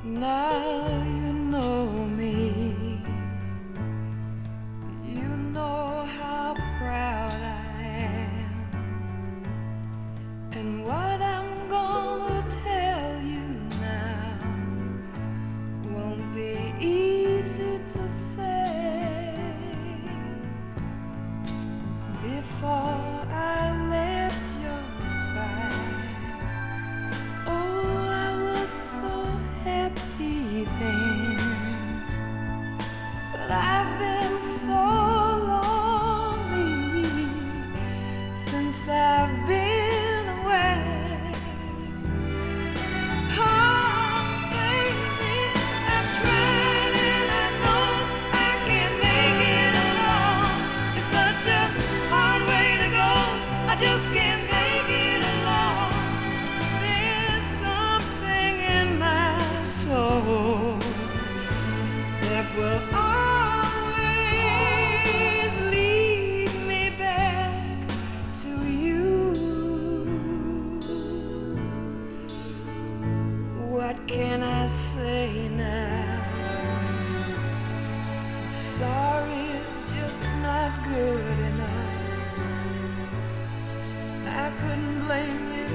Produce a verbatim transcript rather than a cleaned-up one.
Now you know me. You know how proud I am, and what I'm gonna tell you now won't be easy to say. Before I left your side, oh, I was so happy then, but I've been so lonely since I've been away. Oh, baby, I've tried and I know I can't make it alone. It's such a hard way to go. I just can't make it alone. There's something in my soul that will always lead me back to you. What can I say now? Sorry is just not good enough. I couldn't blame you